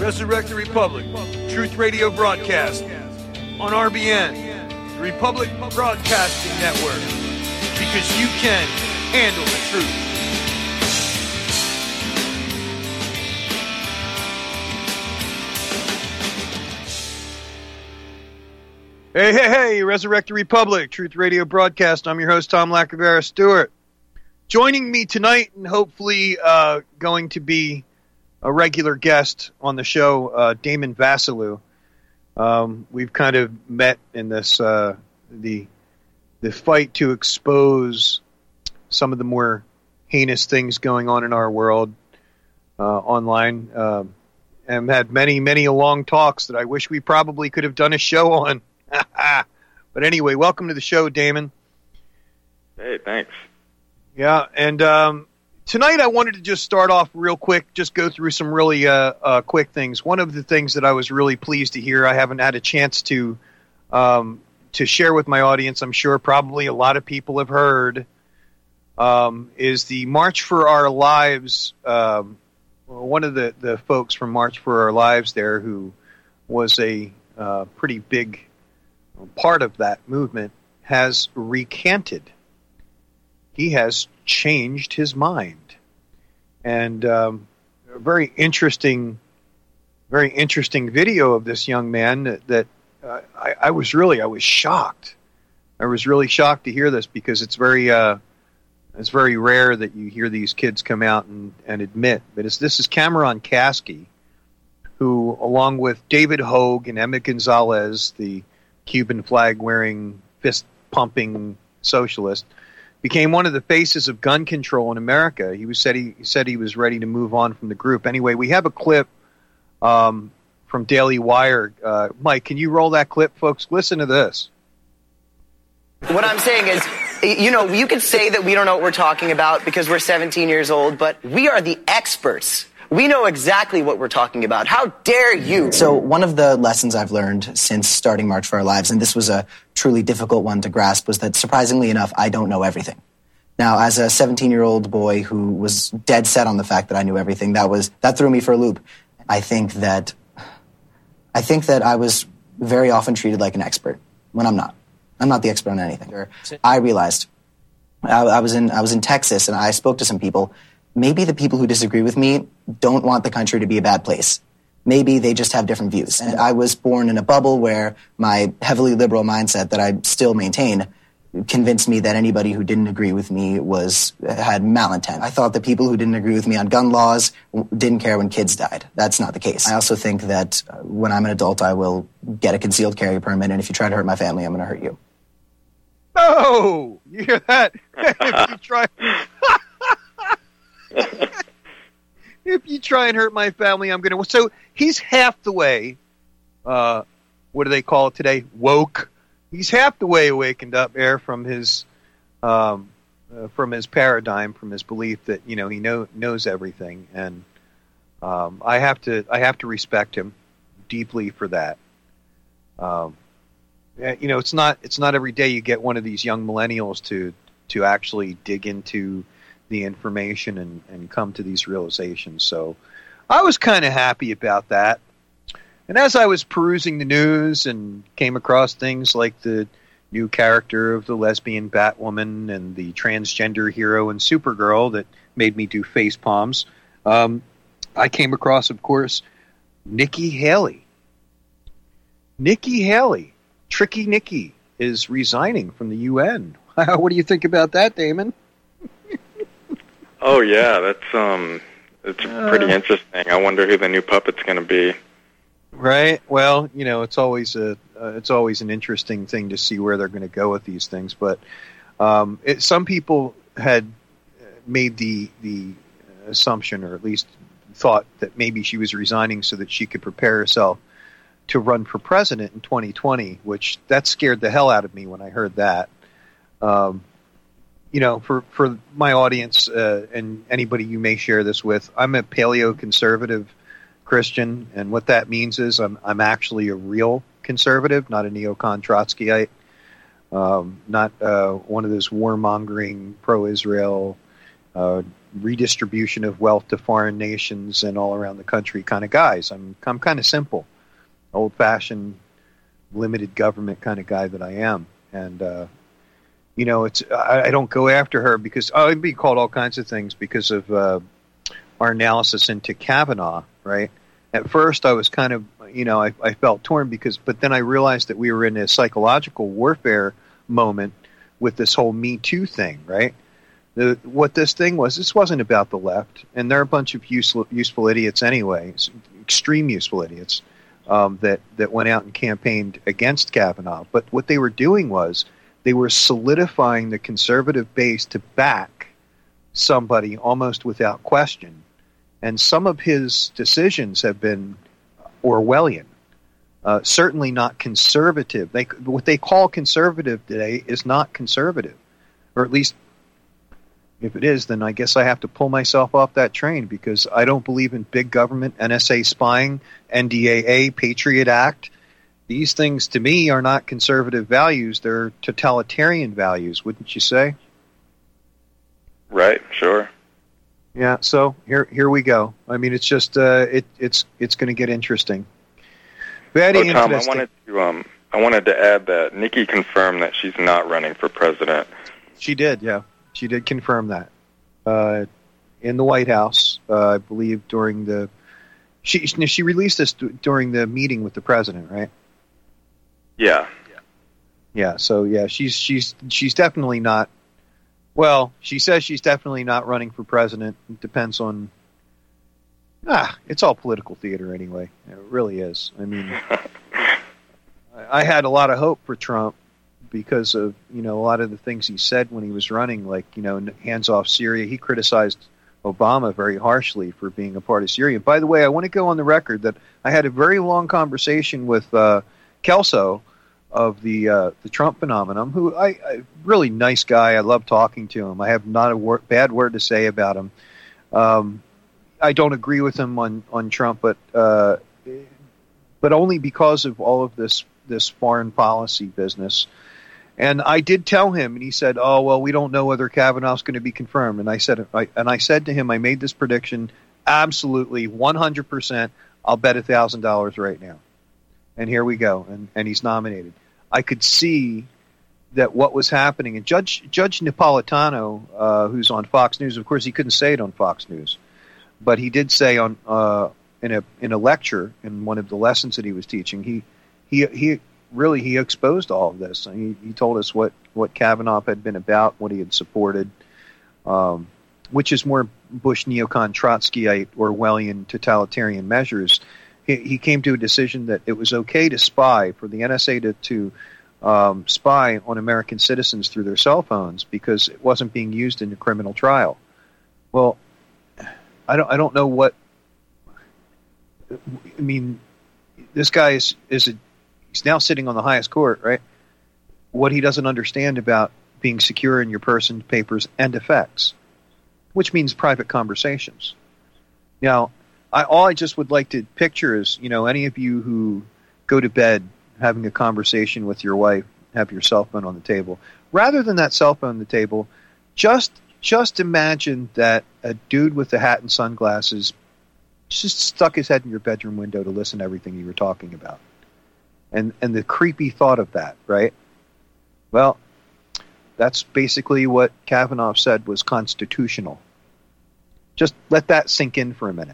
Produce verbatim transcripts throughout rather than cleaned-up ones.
Resurrect the Republic, Truth Radio broadcast on R B N, the Republic Broadcasting Network, because you can handle the truth. Hey, hey, hey, Resurrect the Republic, Truth Radio broadcast. I'm your host, Tom Lacavera Stewart. Joining me tonight, and hopefully uh, going to be a regular guest on the show, uh, Damon Vasilou. Um, we've kind of met in this uh, the the fight to expose some of the more heinous things going on in our world uh, online, uh, and had many, many long talks that I wish we probably could have done a show on. But anyway, welcome to the show, Damon. Hey, thanks. Yeah, and um, tonight I wanted to just start off real quick, just go through some really uh, uh, quick things. One of the things that I was really pleased to hear, I haven't had a chance to um, to share with my audience, I'm sure probably a lot of people have heard, um, is the March for Our Lives. Um, one of the, the folks from March for Our Lives there, who was a uh, pretty big part of that movement, has recanted. He has changed his mind. And um, a very interesting, very interesting video of this young man that, that uh, I, I was really, I was shocked. I was really shocked to hear this, because it's very, uh, it's very rare that you hear these kids come out and, and admit. But it's, this is Cameron Kasky, who, along with David Hogue and Emmett Gonzalez, the Cuban flag-wearing, fist-pumping socialist, became one of the faces of gun control in America. He was said he, he said he was ready to move on from the group. Anyway, we have a clip um, from Daily Wire. Uh, Mike, can you roll that clip, folks? Listen to this. What I'm saying is, you know, you could say that we don't know what we're talking about because we're seventeen years old, but we are the experts. We know exactly what we're talking about. How dare you? So one of the lessons I've learned since starting March for Our Lives, and this was a truly difficult one to grasp, was that surprisingly enough, I don't know everything. Now, as a seventeen-year-old boy who was dead set on the fact that I knew everything, that was that threw me for a loop. I think that I think that I was very often treated like an expert when I'm not. I'm not the expert on anything. I realized I, I was in I was in Texas, and I spoke to some people. Maybe the people who disagree with me don't want the country to be a bad place. Maybe they just have different views. And I was born in a bubble where my heavily liberal mindset that I still maintain convinced me that anybody who didn't agree with me was had malintent. I thought that people who didn't agree with me on gun laws didn't care when kids died. That's not the case. I also think that when I'm an adult, I will get a concealed carry permit, and if you try to hurt my family, I'm going to hurt you. Oh, you hear that? If you try... If you try and hurt my family, I'm going to... So he's half the way, uh, what do they call it today? Woke. He's half the way awakened up there from his um, uh, from his paradigm, from his belief that, you know, he know, knows everything. And um, I have to I have to respect him deeply for that. Um, you know, it's not it's not every day you get one of these young millennials to to actually dig into the information and, and come to these realizations. So I was kind of happy about that. And as I was perusing the news and came across things like the new character of the lesbian Batwoman and the transgender hero in Supergirl that made me do face palms, um, I came across, of course, Nikki Haley. Nikki Haley, Tricky Nikki, is resigning from the U N. What do you think about that, Damon? Oh yeah, that's um, it's pretty uh, interesting. I wonder who the new puppet's going to be. Right. Well, you know, it's always a uh, it's always an interesting thing to see where they're going to go with these things. But um, it, some people had made the the assumption, or at least thought, that maybe she was resigning so that she could prepare herself to run for president in twenty twenty. Which that scared the hell out of me when I heard that. Um, You know, for, for my audience uh, and anybody you may share this with, I'm a paleo-conservative Christian, and what that means is I'm I'm actually a real conservative, not a neocon Trotskyite, um, not uh, one of those warmongering, pro-Israel, uh, redistribution of wealth to foreign nations and all around the country kind of guys. I'm I'm kind of simple, old-fashioned, limited government kind of guy that I am, and uh, you know, it's I, I don't go after her because oh, I'd be called all kinds of things because of uh, our analysis into Kavanaugh, right? At first, I was kind of, you know, I, I felt torn because, but then I realized that we were in a psychological warfare moment with this whole Me Too thing, right? The, what this thing was, this wasn't about the left, and they're a bunch of useful, useful idiots anyway, extreme useful idiots um, that that went out and campaigned against Kavanaugh. But what they were doing was they were solidifying the conservative base to back somebody almost without question. And some of his decisions have been Orwellian, uh, certainly not conservative. They, what they call conservative today is not conservative, or at least if it is, then I guess I have to pull myself off that train because I don't believe in big government, N S A spying, N D A A, Patriot Act. These things to me are not conservative values. They're totalitarian values, wouldn't you say? Right, sure. Yeah, so here here we go. I mean, it's just uh, it it's it's going to get interesting. Very oh, Tom, interesting. I wanted to um I wanted to add that Nikki confirmed that she's not running for president. She did, yeah, she did confirm that uh, in the White House, uh, I believe during the she she released this during the meeting with the president, right? Yeah. Yeah. So yeah, she's she's she's definitely not. Well, she says she's definitely not running for president. It depends on... Ah, it's all political theater anyway. It really is. I mean, I had a lot of hope for Trump because of, you know, a lot of the things he said when he was running, like, you know, hands off Syria. He criticized Obama very harshly for being a part of Syria. By the way, I want to go on the record that I had a very long conversation with uh, Kelso of the uh, the Trump phenomenon, who I, I really nice guy. I love talking to him. I have not a wor- bad word to say about him. Um, I don't agree with him on, on Trump, but uh, but only because of all of this this foreign policy business. And I did tell him, and he said, "Oh well, we don't know whether Kavanaugh's going to be confirmed." And I said, I, and I said to him, I made this prediction absolutely one hundred percent. I'll bet a thousand dollars right now. And here we go, and, and he's nominated. I could see that what was happening, and Judge Judge Napolitano, uh, who's on Fox News, of course, he couldn't say it on Fox News, but he did say on uh, in a in a lecture in one of the lessons that he was teaching, he he he really he exposed all of this. He he told us what what Kavanaugh had been about, what he had supported, um, which is more Bush neocon Trotskyite Orwellian totalitarian measures. He came to a decision that it was okay to spy, for the N S A to, to um, spy on American citizens through their cell phones because it wasn't being used in a criminal trial. Well, I don't I don't know what. I mean, this guy is is a, he's now sitting on the highest court, right? What he doesn't understand about being secure in your person, papers, and effects, which means private conversations. Now. I, all I just would like to picture is, you know, any of you who go to bed having a conversation with your wife, have your cell phone on the table. Rather than that cell phone on the table, just just imagine that a dude with a hat and sunglasses just stuck his head in your bedroom window to listen to everything you were talking about. And and the creepy thought of that, right? Well, that's basically what Kavanaugh said was constitutional. Just let that sink in for a minute.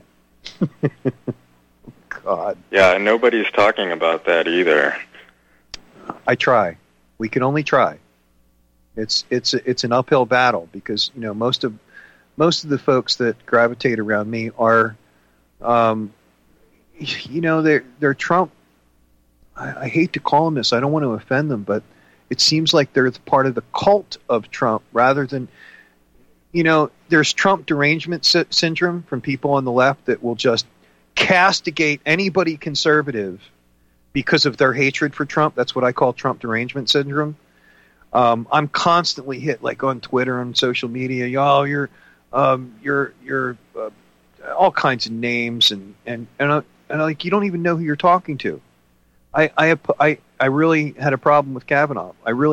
God. Yeah, nobody's talking about that either. I try. We can only try. It's it's it's an uphill battle because you know most of most of the folks that gravitate around me are, um, you know, they're they're Trump. I, I hate to call them this. I don't want to offend them, but it seems like they're part of the cult of Trump rather than. You know, there's Trump derangement sy- syndrome from people on the left that will just castigate anybody conservative because of their hatred for Trump. That's what I call Trump derangement syndrome. Um, I'm constantly hit, like on Twitter and social media. Oh, you're, um, you're, you're, uh, all kinds of names, and and and, uh, and like you don't even know who you're talking to. I I, have, I I really had a problem with Kavanaugh. I really have a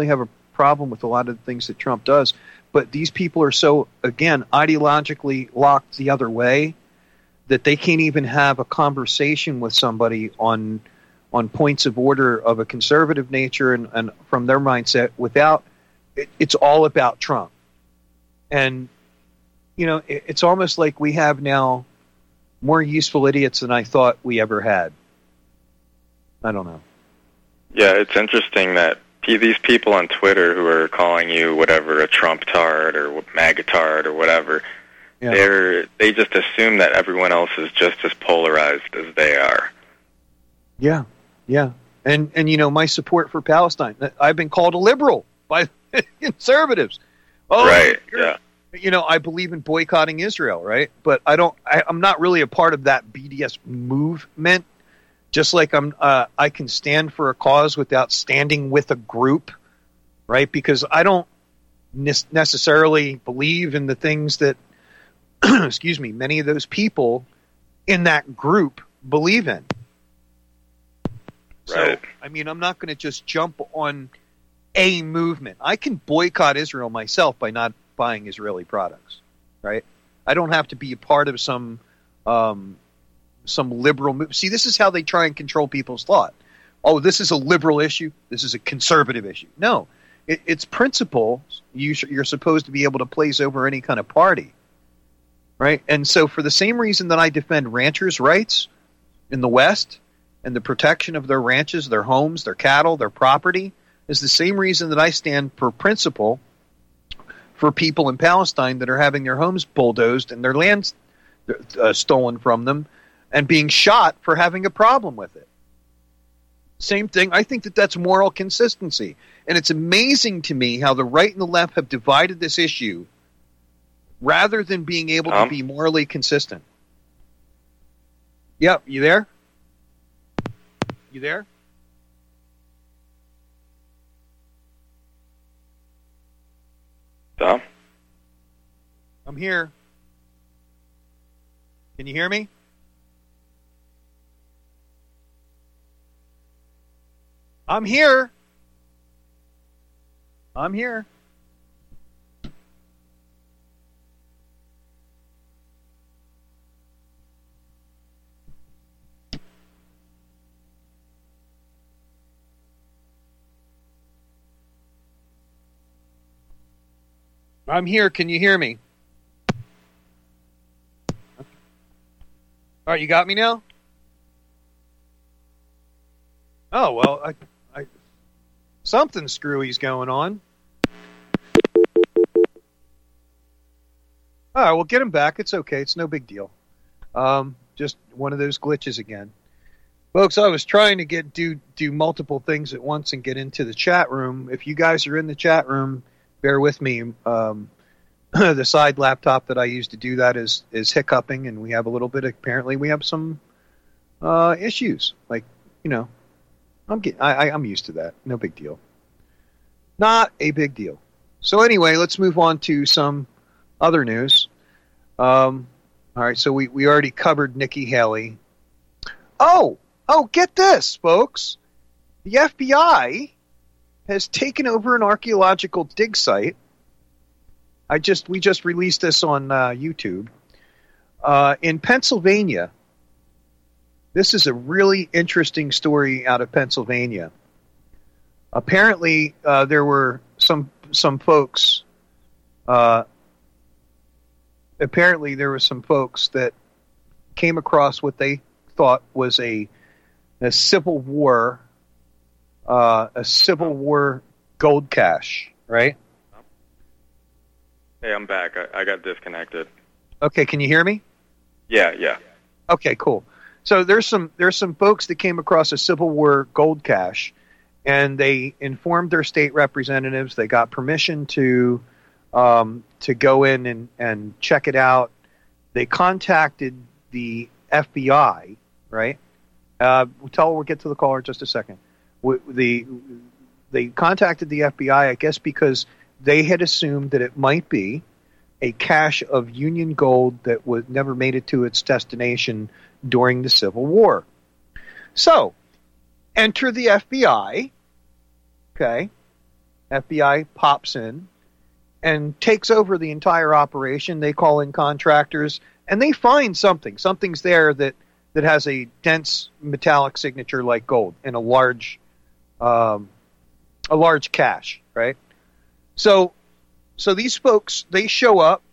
problem with a lot of the things that Trump does. But these people are so, again, ideologically locked the other way that they can't even have a conversation with somebody on on points of order of a conservative nature and, and from their mindset without it, it's all about Trump. And, you know, it, it's almost like we have now more useful idiots than I thought we ever had. I don't know. Yeah, it's interesting that p- these people on Twitter who are calling you whatever, a Trump tard or MAGA tard or whatever, yeah. they're they just assume that everyone else is just as polarized as they are. Yeah, yeah. And, and you know, my support for Palestine, I've been called a liberal by conservatives. Oh, right, yeah. You know, I believe in boycotting Israel, right? But I don't, I, I'm not really a part of that B D S movement. Just like I'm, uh, I can stand for a cause without standing with a group, right? Because I don't ne- necessarily believe in the things that, excuse me, many of those people in that group believe in. Right. So, I mean, I'm not going to just jump on a movement. I can boycott Israel myself by not buying Israeli products, right? I don't have to be a part of some... Um, some liberal move. See, this is how they try and control people's thought. Oh, this is a liberal issue. This is a conservative issue. No, it, it's principle. You sh- you're supposed to be able to place over any kind of party, right? And so for the same reason that I defend ranchers' rights in the West and the protection of their ranches, their homes, their cattle, their property, is the same reason that I stand for principle for people in Palestine that are having their homes bulldozed and their lands uh, stolen from them and being shot for having a problem with it. Same thing. I think that that's moral consistency. And it's amazing to me how the right and the left have divided this issue rather than being able um, to be morally consistent. Yep, you there? You there? Tom? I'm here. Can you hear me? I'm here. I'm here. I'm here. Can you hear me? All right, you got me now? Oh, well, I... something screwy's going on. All right, we'll get him back. It's okay. It's no big deal. Um, just one of those glitches again. Folks, I was trying to get do do multiple things at once and get into the chat room. If you guys are in the chat room, bear with me. Um, the side laptop that I use to do that is is hiccuping, and we have a little bit. Of, apparently, we have some uh, issues. Like, you know, I'm get, I, I, I'm used to that. No big deal. Not a big deal. So anyway, let's move on to some other news. Um, all right, so we, we already covered Nikki Haley. Oh, oh, get this, folks. The F B I has taken over an archaeological dig site. I just we just released this on uh, YouTube uh, in Pennsylvania. This is a really interesting story out of Pennsylvania. Apparently, uh, there were some some folks. Uh, apparently, there were some folks that came across what they thought was a a Civil War uh, a Civil War gold cache, right? Hey, I'm back. I, I got disconnected. Okay, can you hear me? Yeah, yeah. Okay, cool. So there's some there's some folks that came across a Civil War gold cache, and they informed their state representatives. They got permission to um, to go in and, and check it out. They contacted the F B I, right? Uh, we'll tell we'll get to the caller in just a second. The they contacted the F B I, I guess, because they had assumed that it might be a cache of Union gold that was never made it to its destination during the Civil War. So, enter the F B I, okay, F B I pops in and takes over the entire operation. They call in contractors, and they find something. Something's there that, that has a dense metallic signature like gold in a large, um, a large cache, right? So, so these folks, they show up.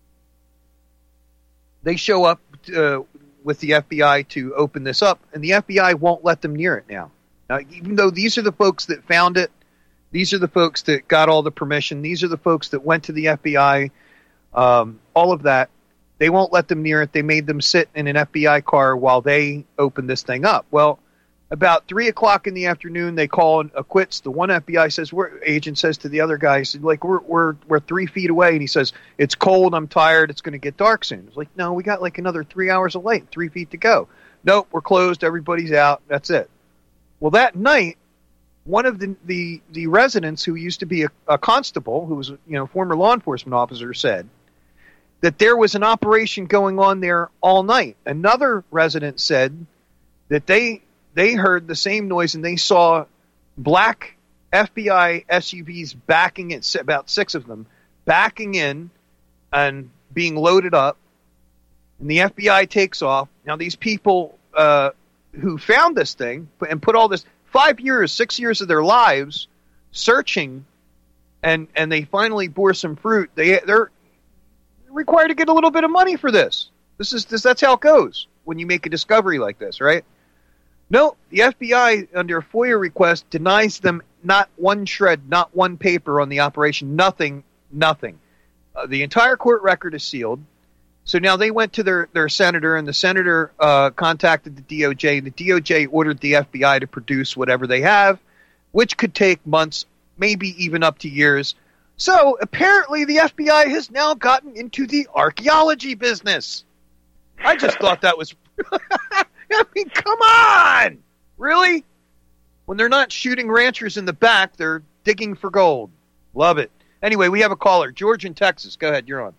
They show up uh, with the F B I to open this up, and the F B I won't let them near it now. Now, even though these are the folks that found it, these are the folks that got all the permission, these are the folks that went to the F B I, um, all of that, they won't let them near it. They made them sit in an F B I car while they opened this thing up. Well, about three o'clock in the afternoon, they call a quits. The one F B I says, we're, agent says to the other guy, said, like, we're, we're, we're three feet away. And he says, it's cold. I'm tired. It's going to get dark soon. It's like, no, we got like another three hours of light, three feet to go. Nope, we're closed. Everybody's out. That's it. Well, that night, one of the, the, the residents who used to be a, a constable, who was, you know, former law enforcement officer, said that there was an operation going on there all night. Another resident said that they, They heard the same noise, and they saw black F B I S U Vs backing in, about six of them, backing in and being loaded up. And the F B I takes off. Now, these people uh, who found this thing and put all this five years, six years of their lives searching, and and they finally bore some fruit. They they're required to get a little bit of money for this. This is this. That's how it goes when you make a discovery like this, right? No, the F B I, under a FOIA request, denies them not one shred, not one paper on the operation, nothing, nothing. Uh, the entire court record is sealed. So now they went to their, their senator, and the senator uh, contacted the D O J. The D O J ordered the F B I to produce whatever they have, which could take months, maybe even up to years. So apparently the F B I has now gotten into the archaeology business. I just thought that was... I mean, come on! Really? When they're not shooting ranchers in the back, they're digging for gold. Love it. Anyway, we have a caller. George in Texas. Go ahead. You're on.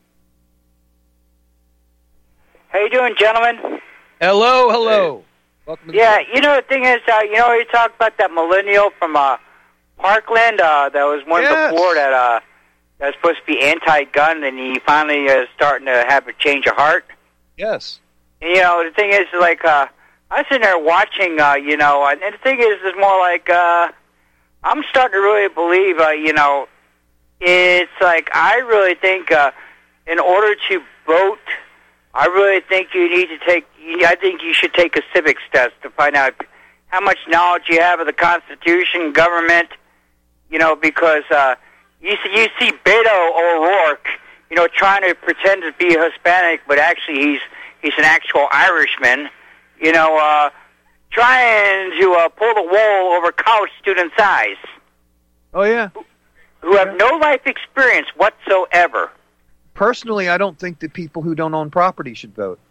How you doing, gentlemen? Hello, hello. Welcome to yeah, the you know, the thing is, uh, you know, you talked about that millennial from uh, Parkland uh, that was one yes. before that, uh, that was supposed to be anti-gun, and he finally is uh, starting to have a change of heart. Yes. And, you know, the thing is, like... Uh, I was sitting there watching, uh, you know, and the thing is, is more like, uh, I'm starting to really believe, uh, you know, it's like, I really think, uh, in order to vote, I really think you need to take, I think you should take a civics test to find out how much knowledge you have of the Constitution, government, you know, because, uh, you see, you see Beto O'Rourke, you know, trying to pretend to be Hispanic, but actually he's, he's an actual Irishman. You know, uh, trying to uh, pull the wool over college students' eyes. Oh, yeah. Who, who have no life experience whatsoever. Personally, I don't think that people who don't own property should vote.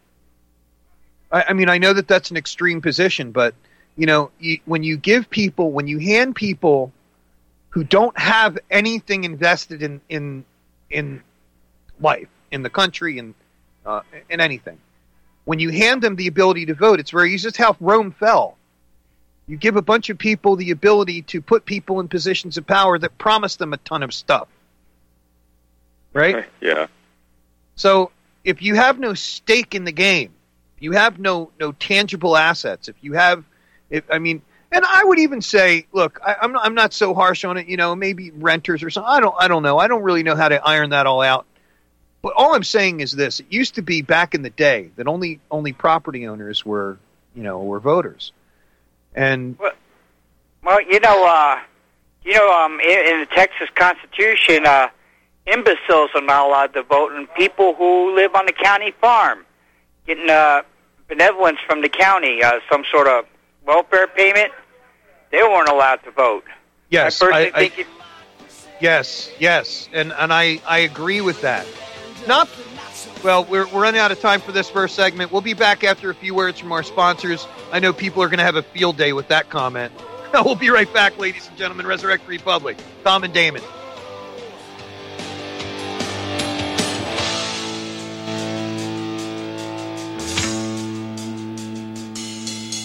I, I mean, I know that that's an extreme position, but, you know, you, when you give people, when you hand people who don't have anything invested in, in, in life, in the country, in, uh, in anything, when you hand them the ability to vote, it's very easy. It's how Rome fell. You give a bunch of people the ability to put people in positions of power that promise them a ton of stuff. Right? Yeah. So if you have no stake in the game, you have no no tangible assets. If you have, if I mean, and I would even say, look, I, I'm not, I'm not so harsh on it. You know, maybe renters or something. I don't I don't know. I don't really know how to iron that all out. But all I'm saying is this: it used to be back in the day that only only property owners were, you know, were voters. And well, well you know, uh, you know, um, in, in the Texas Constitution, uh, imbeciles are not allowed to vote, and people who live on the county farm getting uh, benevolence from the county, uh, some sort of welfare payment, they weren't allowed to vote. Yes, I personally I, think I, it, yes, yes, and and I, I agree with that. Not well. We're we're running out of time for this first segment. We'll be back after a few words from our sponsors. I know people are going to have a field day with that comment. We'll be right back, ladies and gentlemen. Resurrect Republic. Tom and Damon.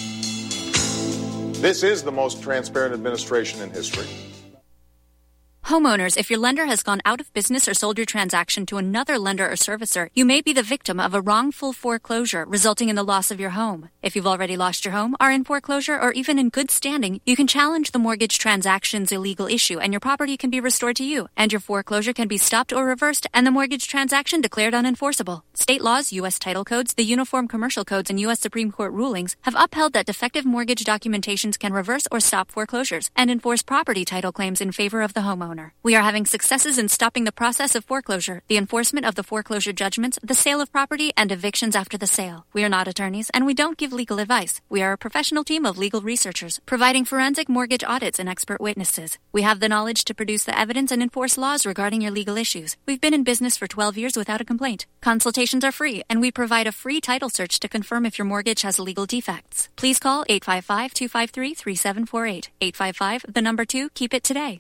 This is the most transparent administration in history. Homeowners, if your lender has gone out of business or sold your transaction to another lender or servicer, you may be the victim of a wrongful foreclosure, resulting in the loss of your home. If you've already lost your home, are in foreclosure, or even in good standing, you can challenge the mortgage transaction's illegal issue, and your property can be restored to you, and your foreclosure can be stopped or reversed, and the mortgage transaction declared unenforceable. State laws, U S title codes, the Uniform Commercial Codes, and U S Supreme Court rulings have upheld that defective mortgage documentations can reverse or stop foreclosures and enforce property title claims in favor of the homeowner. We are having successes in stopping the process of foreclosure, the enforcement of the foreclosure judgments, the sale of property, and evictions after the sale. We are not attorneys, and we don't give legal advice. We are a professional team of legal researchers, providing forensic mortgage audits and expert witnesses. We have the knowledge to produce the evidence and enforce laws regarding your legal issues. We've been in business for twelve years without a complaint. Consultations are free, and we provide a free title search to confirm if your mortgage has legal defects. Please call eight five five, two five three, three seven four eight. eight five five, the number two, keep it today.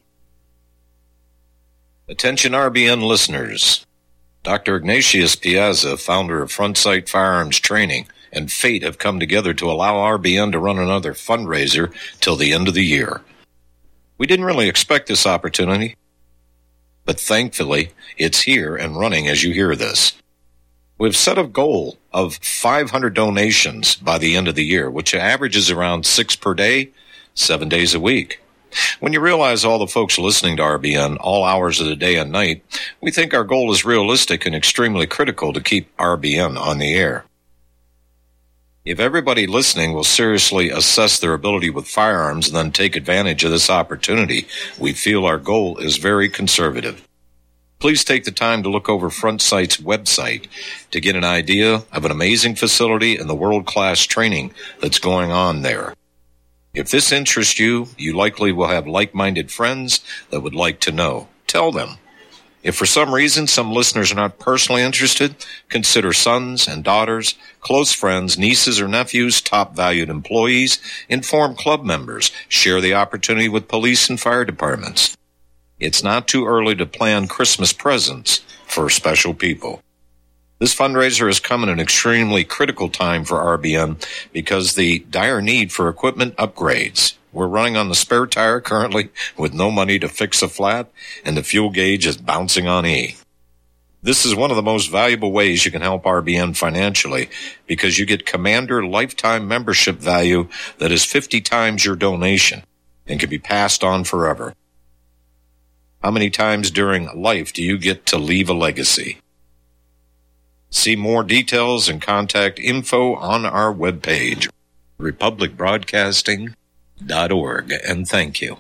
Attention R B N listeners. Doctor Ignatius Piazza, founder of Front Sight Firearms Training, and fate have come together to allow R B N to run another fundraiser till the end of the year. We didn't really expect this opportunity, but thankfully it's here and running as you hear this. We've set a goal of five hundred donations by the end of the year, which averages around six per day, seven days a week. When you realize all the folks listening to R B N all hours of the day and night, we think our goal is realistic and extremely critical to keep R B N on the air. If everybody listening will seriously assess their ability with firearms and then take advantage of this opportunity, we feel our goal is very conservative. Please take the time to look over Front Sight's website to get an idea of an amazing facility and the world-class training that's going on there. If this interests you, you likely will have like-minded friends that would like to know. Tell them. If for some reason some listeners are not personally interested, consider sons and daughters, close friends, nieces or nephews, top valued employees, inform club members, share the opportunity with police and fire departments. It's not too early to plan Christmas presents for special people. This fundraiser has come at an extremely critical time for R B N because the dire need for equipment upgrades. We're running on the spare tire currently with no money to fix a flat, and the fuel gauge is bouncing on E. This is one of the most valuable ways you can help R B N financially because you get Commander lifetime membership value that is fifty times your donation and can be passed on forever. How many times during life do you get to leave a legacy? See more details and contact info on our webpage, republic broadcasting dot org, and thank you.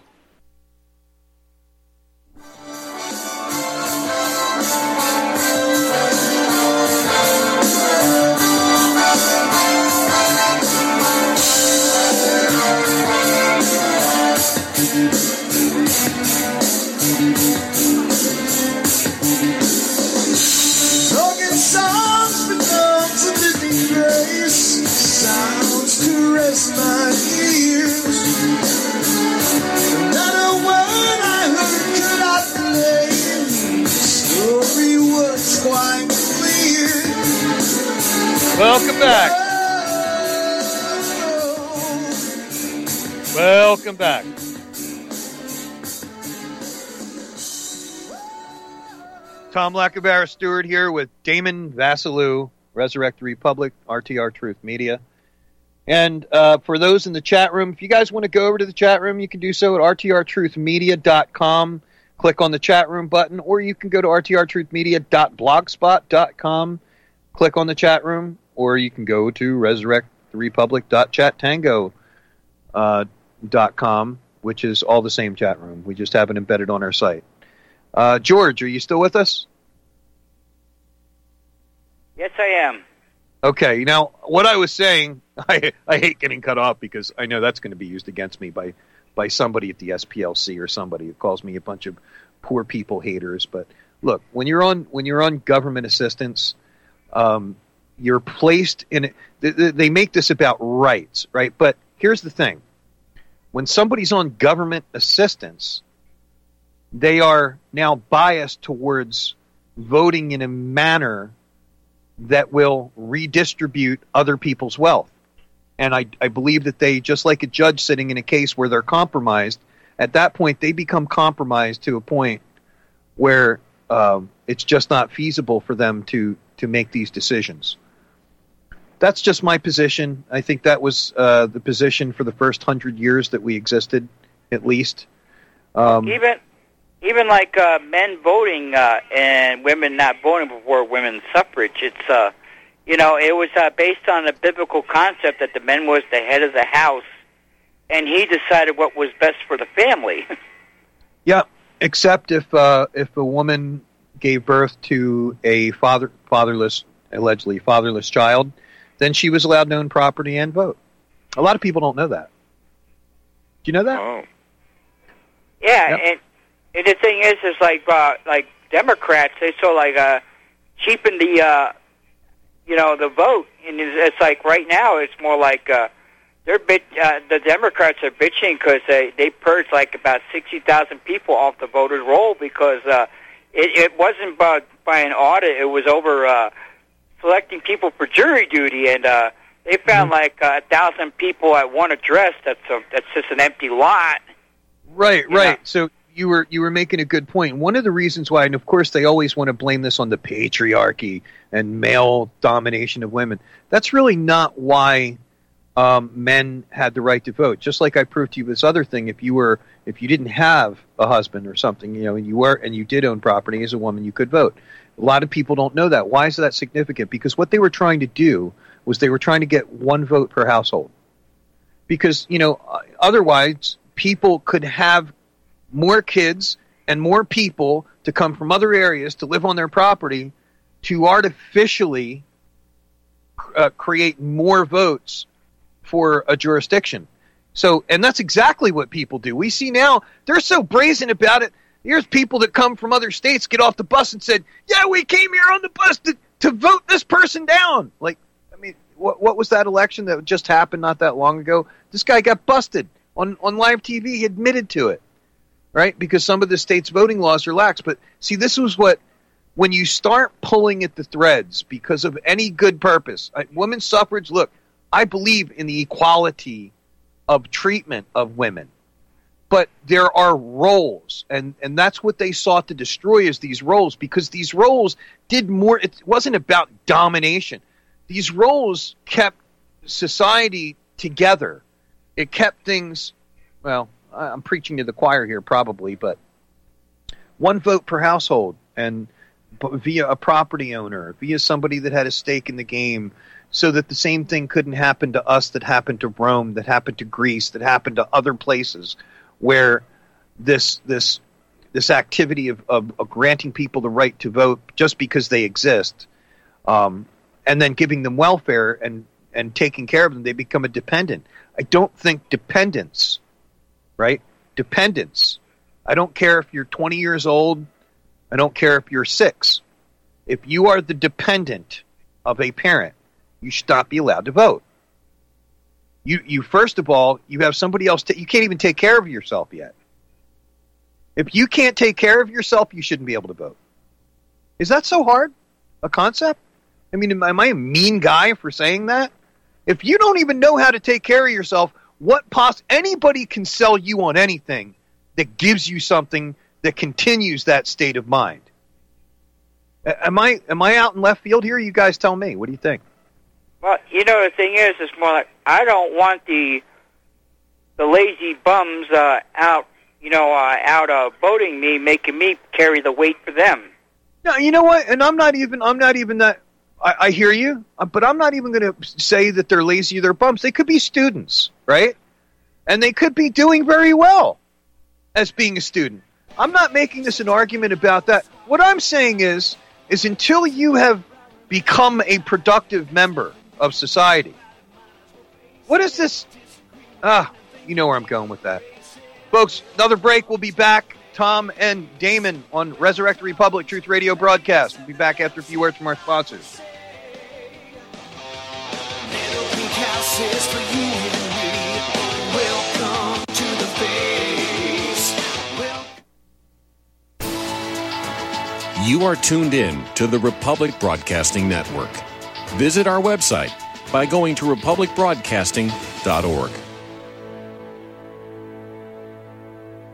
Welcome back. Welcome back. Tom Lacavera Stewart here with Damon Vasilou, Resurrect the Republic, R T R Truth Media. And uh, for those in the chat room, if you guys want to go over to the chat room, you can do so at r t r truth media dot com. Click on the chat room button, or you can go to r t r truth media dot blogspot dot com. Click on the chat room, or you can go to resurrect the republic dot chat tango dot com, which is all the same chat room. We just have it embedded on our site. Uh, George, are you still with us? Yes, I am. Okay, now, what I was saying, I, I hate getting cut off because I know that's going to be used against me by, by somebody at the S P L C or somebody who calls me a bunch of poor people haters. But look, when you're on when you're on government assistance, um, you're placed in it. They, they make this about rights, right? But here's the thing. When somebody's on government assistance, they are now biased towards voting in a manner that will redistribute other people's wealth. And I, I believe that they, just like a judge sitting in a case where they're compromised, at that point they become compromised to a point where um, it's just not feasible for them to to make these decisions. That's just my position. I think that was uh, the position for the first hundred years that we existed, at least. Um, even even like uh, men voting uh, and women not voting before women's suffrage, it's uh, you know it was uh, based on a biblical concept that the man was the head of the house, and he decided what was best for the family. Yeah, except if uh, if a woman gave birth to a father fatherless, allegedly fatherless child, then she was allowed to own property and vote. A lot of people don't know that. Do you know that? Oh. Yeah, yep. and, and the thing is, is like uh, like Democrats, they so like uh, cheapen the uh, you know the vote, and it's, it's like right now it's more like uh, they're bit, uh, the Democrats are bitching because they they purged like about sixty thousand people off the voters' roll because uh, it, it wasn't by, by an audit; it was over uh, selecting people for jury duty, and uh, they found mm-hmm. like a thousand people at one address. That's a, that's just an empty lot. Right, right. Know? So you were you were making a good point. One of the reasons why, and of course they always want to blame this on the patriarchy and male domination of women. That's really not why um, men had the right to vote. Just like I proved to you this other thing, if you were if you didn't have a husband or something, you know, and you were and you did own property as a woman, you could vote. A lot of people don't know that. Why is that significant? Because what they were trying to do was they were trying to get one vote per household. Because, you know, otherwise people could have more kids and more people to come from other areas to live on their property to artificially uh, create more votes for a jurisdiction. So, and that's exactly what people do. We see now, they're so brazen about it. Here's people that come from other states get off the bus and said, yeah, we came here on the bus to, to vote this person down. Like, I mean, what, what was that election that just happened not that long ago? This guy got busted. On on live T V, he admitted to it, right? Because some of the state's voting laws are lax. But see, this was what, when you start pulling at the threads because of any good purpose, I, women's suffrage, look, I believe in the equality of treatment of women. But there are roles, and, and that's what they sought to destroy is these roles, because these roles did more, it wasn't about domination. These roles kept society together. It kept things, well, I'm preaching to the choir here probably, but one vote per household and via a property owner, via somebody that had a stake in the game, so that the same thing couldn't happen to us that happened to Rome, that happened to Greece, that happened to other places where this this this activity of, of, of granting people the right to vote just because they exist, um, and then giving them welfare and, and taking care of them, they become a dependent. I don't think dependence, right? Dependence. I don't care if you're twenty years old. I don't care if you're six. If you are the dependent of a parent, you should not be allowed to vote. You, you first of all, you have somebody else. T- you can't even take care of yourself yet. If you can't take care of yourself, you shouldn't be able to vote. Is that so hard a concept? I mean, am I a mean guy for saying that? If you don't even know how to take care of yourself, what poss- anybody can sell you on anything that gives you something that continues that state of mind. Am I am I out in left field here? You guys tell me. What do you think? Well, you know, the thing is, it's more like I don't want the the lazy bums uh, out, you know, uh, out uh, voting me, making me carry the weight for them. No, you know what? And I'm not even I'm not even that. I, I hear you, but I'm not even going to say that they're lazy or they're bums. They could be students, right? And they could be doing very well as being a student. I'm not making this an argument about that. What I'm saying is, is until you have become a productive member of society, what is this? Ah, you know where I'm going with that. Folks, another break. We'll be back. Tom and Damon on Resurrect the Republic Truth Radio broadcast. We'll be back after a few words from our sponsors. You are tuned in to the Republic Broadcasting Network. Visit our website by going to republic broadcasting dot org.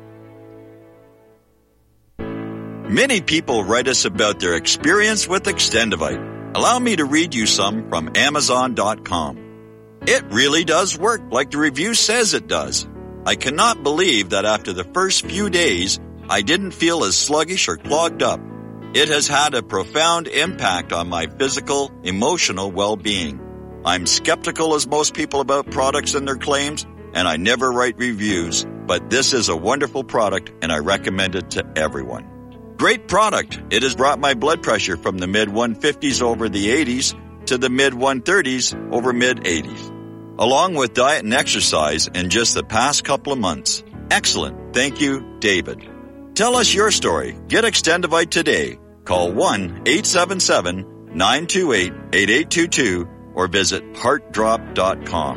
Many people write us about their experience with Extendivite. Allow me to read you some from Amazon dot com. It really does work like the review says it does. I cannot believe that after the first few days, I didn't feel as sluggish or clogged up. It has had a profound impact on my physical, emotional well-being. I'm skeptical as most people about products and their claims, and I never write reviews, but this is a wonderful product and I recommend it to everyone. Great product. It has brought my blood pressure from the mid one fifties over the eighties to the mid one thirties over mid eighties. Along with diet and exercise in just the past couple of months. Excellent. Thank you, David. Tell us your story. Get Extendivite today. Call one eight seven seven, nine two eight, eight eight two two or visit heart drop dot com.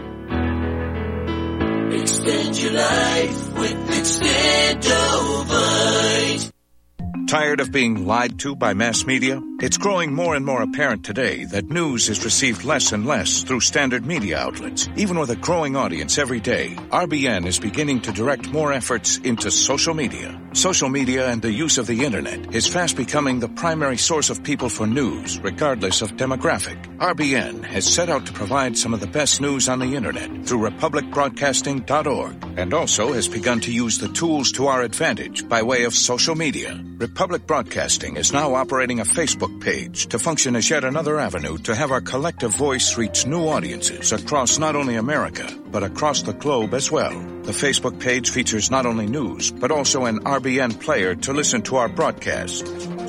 Extend your life with Extendovite. Tired of being lied to by mass media? It's growing more and more apparent today that news is received less and less through standard media outlets. Even with a growing audience every day, R B N is beginning to direct more efforts into social media. Social media and the use of the internet is fast becoming the primary source of people for news, regardless of demographic. R B N has set out to provide some of the best news on the internet through republic broadcasting dot org and also has begun to use the tools to our advantage by way of social media. Republic Broadcasting is now operating a Facebook page to function as yet another avenue to have our collective voice reach new audiences across not only America, but across the globe as well. The Facebook page features not only news, but also an R B N player to listen to our broadcast.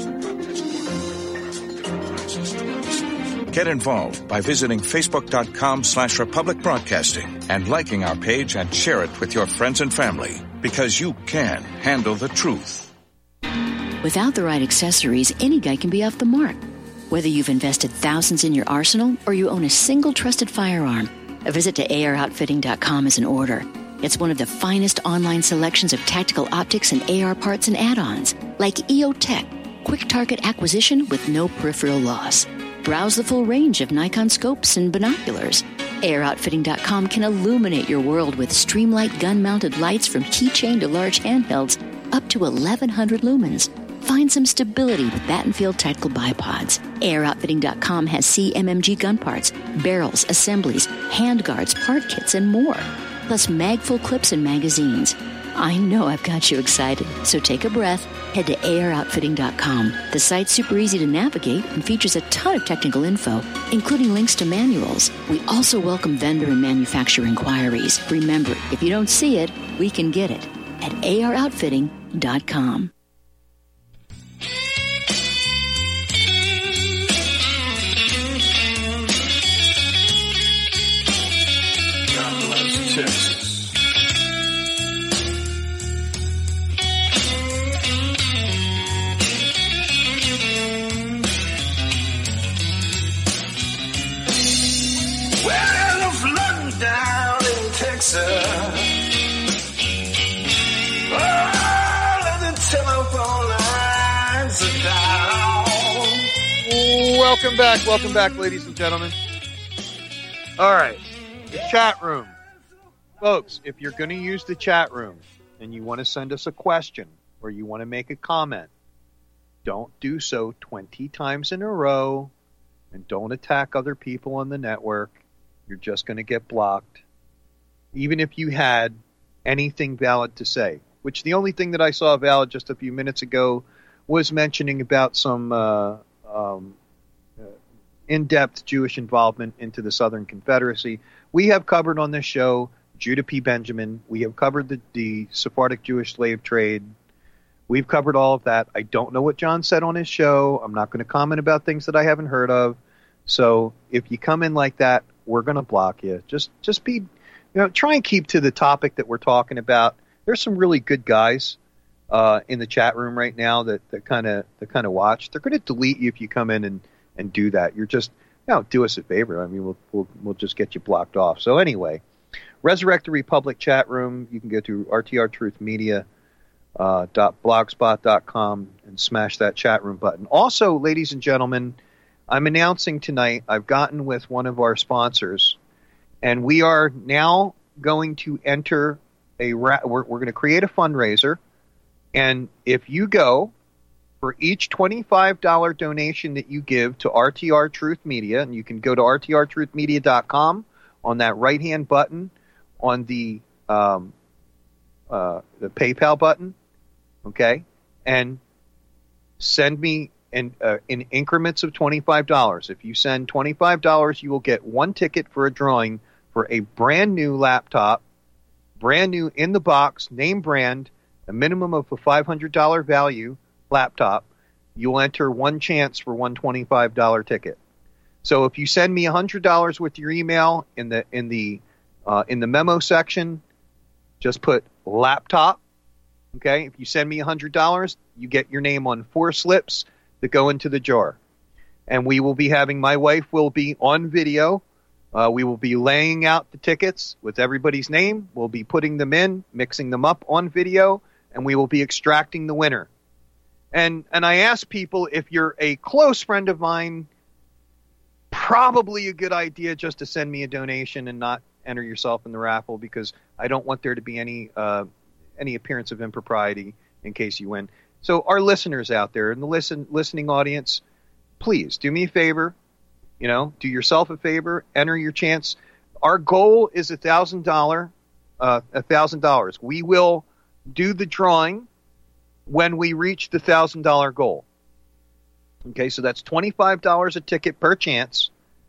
Get involved by visiting facebook.com slash Republic Broadcasting and liking our page and share it with your friends and family, because you can handle the truth. Without the right accessories, any guy can be off the mark. Whether you've invested thousands in your arsenal or you own a single trusted firearm, a visit to A R outfitting dot com is in order. It's one of the finest online selections of tactical optics and A R parts and add-ons, like E O Tech, quick target acquisition with no peripheral loss. Browse the full range of Nikon scopes and binoculars. A R outfitting dot com can illuminate your world with Streamlight gun-mounted lights from keychain to large handhelds up to eleven hundred lumens. Find some stability with Battenfield Tactical Bipods. A R outfitting dot com has C M M G gun parts, barrels, assemblies, handguards, part kits, and more. Plus mag-full clips and magazines. I know I've got you excited, so take a breath. Head to A R outfitting dot com. The site's super easy to navigate and features a ton of technical info, including links to manuals. We also welcome vendor and manufacturer inquiries. Remember, if you don't see it, we can get it at A R outfitting dot com. Texas. Well, I'm flooding down in Texas. All of the telephone lines are down. Welcome back, welcome back, ladies and gentlemen. All right, the chat room. Folks, if you're going to use the chat room and you want to send us a question or you want to make a comment, don't do so twenty times in a row and don't attack other people on the network. You're just going to get blocked. Even if you had anything valid to say, which the only thing that I saw valid just a few minutes ago was mentioning about some uh, um, uh, in-depth Jewish involvement into the Southern Confederacy. We have covered on this show Judah P. Benjamin. We have covered the, the Sephardic Jewish slave trade. We've covered all of that. I don't know what John said on his show. I'm not going to comment about things that I haven't heard of. So if you come in like that, we're going to block you. Just just be, you know, try and keep to the topic that we're talking about. There's some really good guys uh, in the chat room right now that that kind of that kind of watch. They're going to delete you if you come in and, and do that. You're just, you know, do us a favor. I mean, we'll we'll we'll just get you blocked off. So anyway. Resurrect the Republic chat room. You can go to R T R Truth Media uh, dot blogspot dot com and smash that chat room button. Also, ladies and gentlemen, I'm announcing tonight I've gotten with one of our sponsors, and we are now going to enter a ra- we're, we're going to create a fundraiser, and if you go for each twenty-five dollars donation that you give to R T R Truth Media, and you can go to R T R truth media dot com on that right-hand button on the um, uh, the PayPal button, okay, and send me in, uh, in increments of twenty-five dollars. If you send twenty-five dollars, you will get one ticket for a drawing for a brand new laptop, brand new in the box, name brand, a minimum of a five hundred dollars value laptop. You'll enter one chance for one twenty-five dollars ticket. So if you send me one hundred dollars with your email in the in the uh, in the memo section, just put laptop. Okay, if you send me one hundred dollars, you get your name on four slips that go into the jar. And we will be having, my wife will be on video. Uh, we will be laying out the tickets with everybody's name. We'll be putting them in, mixing them up on video, and we will be extracting the winner. And and I ask people, if you're a close friend of mine, probably a good idea just to send me a donation and not enter yourself in the raffle, because I don't want there to be any uh, any appearance of impropriety in case you win. So our listeners out there and the listen listening audience, please do me a favor. You know, do yourself a favor. Enter your chance. Our goal is a thousand dollar, a thousand dollars. We will do the drawing when we reach the thousand dollar goal. Okay, so that's twenty-five dollars a ticket per chance.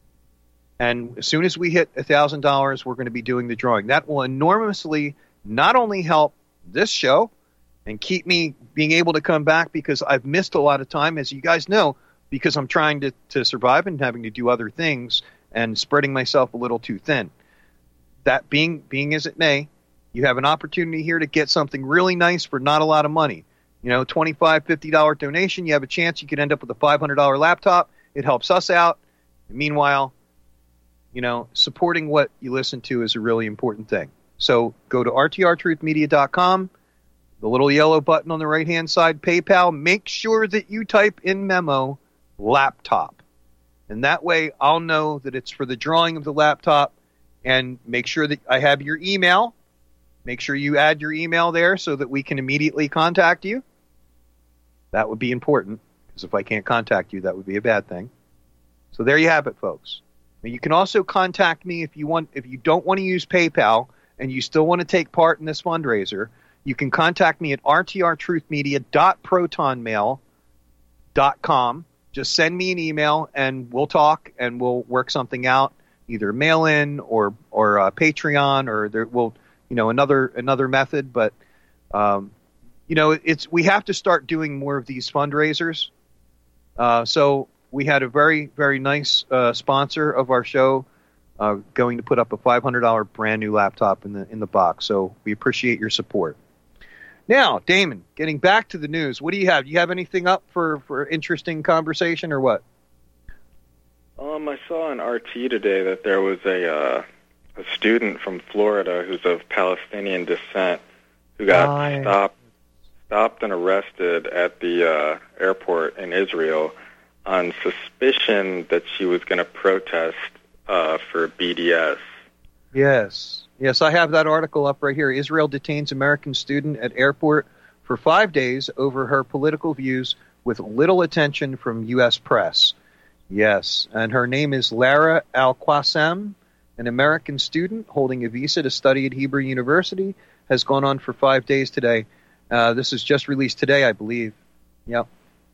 And as soon as we hit a thousand dollars, we're going to be doing the drawing. That will enormously not only help this show and keep me being able to come back, because I've missed a lot of time, as you guys know, because I'm trying to, to survive and having to do other things and spreading myself a little too thin. That being being as it may, you have an opportunity here to get something really nice for not a lot of money. You know, twenty-five dollars, fifty dollars donation, you have a chance you could end up with a five hundred dollars laptop. It helps us out. And meanwhile, you know, supporting what you listen to is a really important thing. So go to R T R truth media dot com, the little yellow button on the right-hand side, PayPal. Make sure that you type in memo laptop. And that way I'll know that it's for the drawing of the laptop, and make sure that I have your email. Make sure you add your email there so that we can immediately contact you. That would be important, because if I can't contact you, that would be a bad thing. So there you have it, folks. Now, you can also contact me if you want. If you don't want to use PayPal and you still want to take part in this fundraiser, you can contact me at r t r truth media dot proton mail dot com. Just send me an email and we'll talk and we'll work something out, either mail in or or uh, Patreon, or there will, you know, another another method. But um, you know, it's we have to start doing more of these fundraisers. Uh, so we had a very very nice uh, sponsor of our show uh, going to put up a five hundred dollars brand new laptop in the in the box. So we appreciate your support. Now, Damon, getting back to the news, what do you have? Do you have anything up for, for interesting conversation or what? Um, I saw on R T today that there was a uh, a student from Florida who's of Palestinian descent who got oh, stopped stopped and arrested at the uh, airport in Israel on suspicion that she was going to protest uh, for B D S. Yes. Yes, I have that article up right here. Israel detains American student at airport for five days over her political views with little attention from U S press. Yes, and her name is Lara Al-Qassem, an American student holding a visa to study at Hebrew University, has gone on for five days today. Uh, this is just released today, I believe. Yep.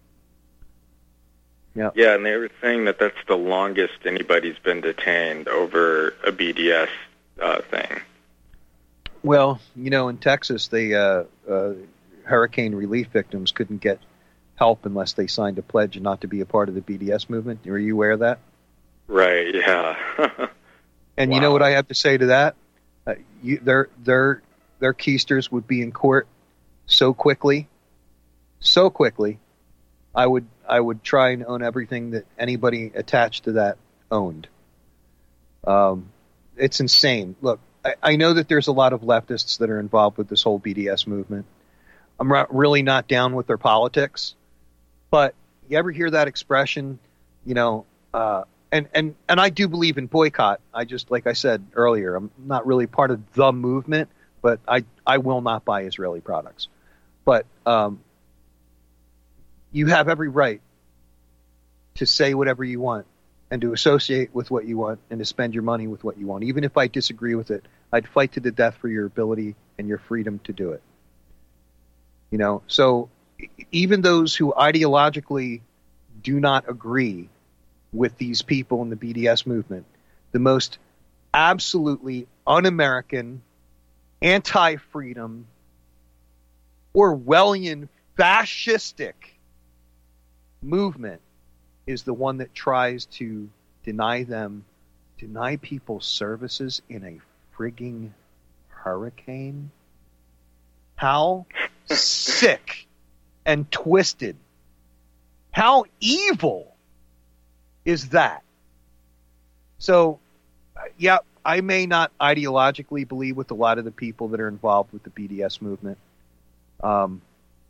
Yep. Yeah, and they were saying that that's the longest anybody's been detained over a B D S Uh, thing. Well, you know, in Texas, they uh, uh, hurricane relief victims couldn't get help unless they signed a pledge not to be a part of the B D S movement. Were you aware of that? Right. Yeah. And wow. You know what I have to say to that? Uh, you, their their their keisters would be in court so quickly, so quickly. I would I would try and own everything that anybody attached to that owned. Um. It's insane. Look, I, I know that there's a lot of leftists that are involved with this whole B D S movement. I'm ra- really not down with their politics, but you ever hear that expression, you know, uh, and, and, and I do believe in boycott. I just, like I said earlier, I'm not really part of the movement, but I, I will not buy Israeli products. But um, you have every right to say whatever you want and to associate with what you want and to spend your money with what you want. Even if I disagree with it, I'd fight to the death for your ability and your freedom to do it. You know, so even those who ideologically do not agree with these people in the B D S movement, the most absolutely un-American, anti-freedom, Orwellian, fascistic movement is the one that tries to deny them, deny people services in a frigging hurricane. How sick and twisted, how evil is that? So, yeah, I may not ideologically believe with a lot of the people that are involved with the B D S movement, um,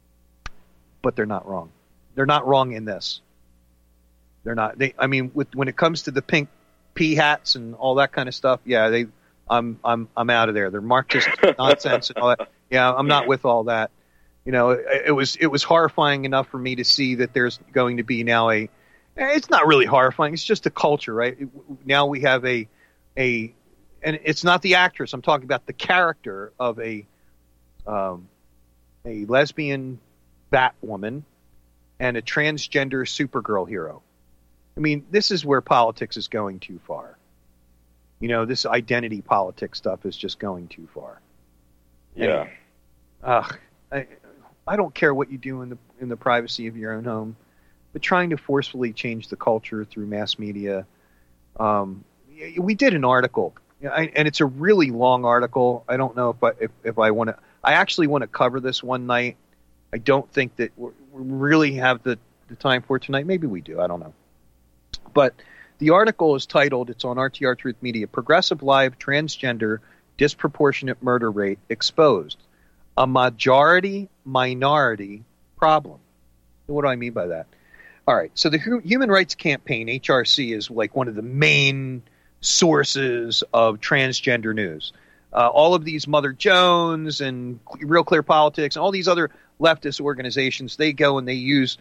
but they're not wrong. They're not wrong in this. They're not. They. I mean, with, when it comes to the pink pea hats and all that kind of stuff, yeah, they. I'm. I'm. I'm out of there. They're Marxist nonsense and all that. Yeah, I'm not with all that. You know, it, it was. It was horrifying enough for me to see that there's going to be now a. It's not really horrifying. It's just a culture, right? It, now we have a, a, and it's not the actress. I'm talking about the character of a, um, a lesbian Batwoman and a transgender Supergirl hero. I mean, this is where politics is going too far. You know, this identity politics stuff is just going too far. Yeah. And, ugh, I, I don't care what you do in the in the privacy of your own home, but trying to forcefully change the culture through mass media. Um, we did an article, and it's a really long article. I don't know if I if, if I want to. I actually want to cover this one night. I don't think that we really have the, the time for it tonight. Maybe we do. I don't know. But the article is titled, it's on R T R Truth Media, Progressive Live Transgender Disproportionate Murder Rate Exposed. A majority minority problem. What do I mean by that? All right. So the Human Rights Campaign, H R C, is like one of the main sources of transgender news. Uh, all of these Mother Jones and Real Clear Politics and all these other leftist organizations, they go and they use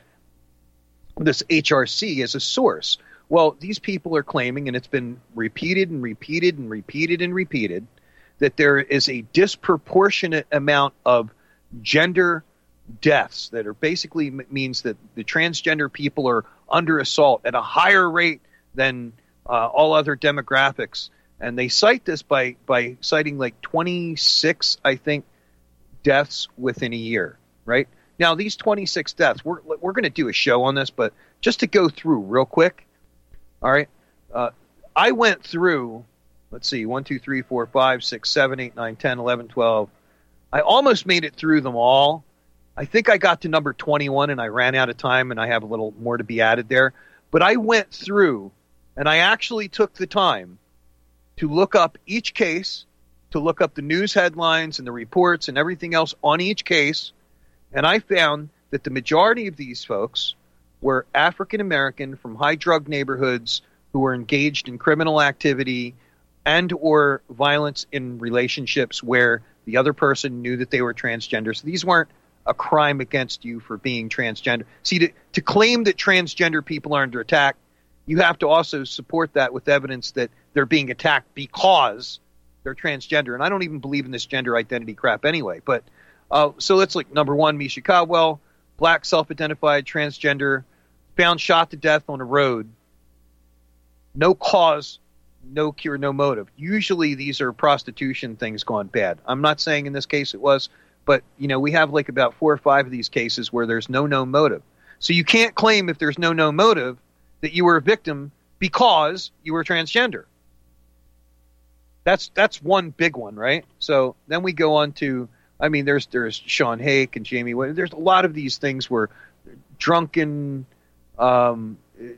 this H R C as a source. Well, these people are claiming, and it's been repeated and repeated and repeated and repeated, that there is a disproportionate amount of gender deaths that are basically means that the transgender people are under assault at a higher rate than uh, all other demographics. And they cite this by, by citing like twenty-six, I think, deaths within a year, right? Now, these twenty-six deaths, we're, we're going to do a show on this, but just to go through real quick, all right, uh, I went through, let's see, one, two, three, four, five, six, seven, eight, nine, ten, eleven, twelve. I almost made it through them all. I think I got to number twenty-one and I ran out of time and I have a little more to be added there. But I went through and I actually took the time to look up each case, to look up the news headlines and the reports and everything else on each case. And I found that the majority of these folks were African American from high drug neighborhoods who were engaged in criminal activity and or violence in relationships where the other person knew that they were transgender. So these weren't a crime against you for being transgender. See, to, to claim that transgender people are under attack, you have to also support that with evidence that they're being attacked because they're transgender. And I don't even believe in this gender identity crap anyway. But uh, so let's look. Number one, Misha Caldwell, black, self-identified, transgender, found shot to death on a road. No cause, no cure, no motive. Usually these are prostitution things gone bad. I'm not saying in this case it was, but you know, we have like about four or five of these cases where there's no known motive. So you can't claim if there's no known motive that you were a victim because you were transgender. That's that's one big one, right? So then we go on to, I mean, there's there's Sean Hake and Jamie. There's a lot of these things where drunken um,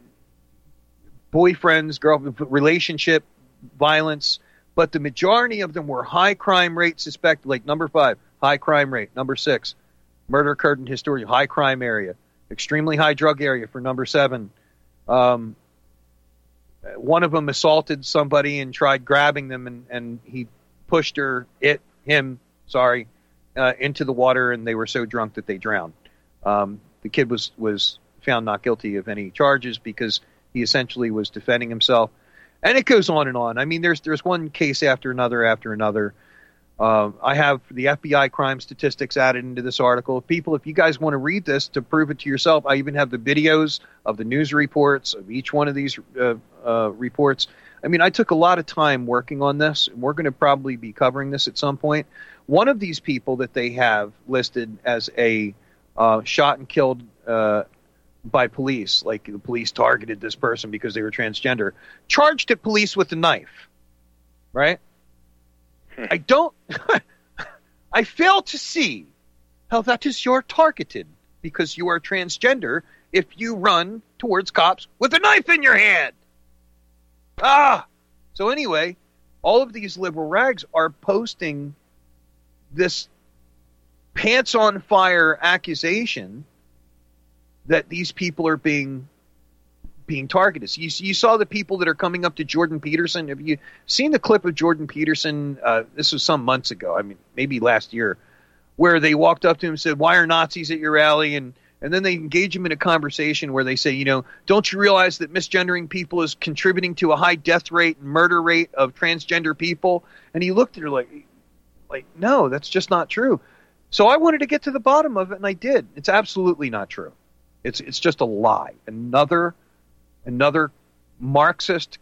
boyfriends, girl relationship violence, but the majority of them were high crime rate suspected. Like number five, high crime rate. Number six, murder occurred in Historia, high crime area. Extremely high drug area for number seven. Um, one of them assaulted somebody and tried grabbing them, and, and he pushed her, it, him, sorry, uh, into the water, and they were so drunk that they drowned. Um, the kid was, was found not guilty of any charges because he essentially was defending himself. And it goes on and on. I mean, there's there's one case after another after another. Uh, I have the F B I crime statistics added into this article. People, if you guys want to read this to prove it to yourself, I even have the videos of the news reports of each one of these uh, uh, reports. I mean, I took a lot of time working on this, and we're going to probably be covering this at some point. One of these people that they have listed as a uh, shot and killed uh by police, like the police targeted this person because they were transgender, charged at police with a knife, right? I don't, I fail to see how that is your targeted because you are transgender if you run towards cops with a knife in your hand. Ah! So anyway, all of these liberal rags are posting this pants on fire accusation that these people are being being targeted. So you, you saw the people that are coming up to Jordan Peterson. Have you seen the clip of Jordan Peterson? Uh, this was some months ago. I mean, maybe last year, where they walked up to him and said, "Why are Nazis at your rally?" And and then they engage him in a conversation where they say, you know, don't you realize that misgendering people is contributing to a high death rate and murder rate of transgender people? And he looked at her like, like, no, that's just not true. So I wanted to get to the bottom of it, and I did. It's absolutely not true. It's it's just a lie. Another another Marxist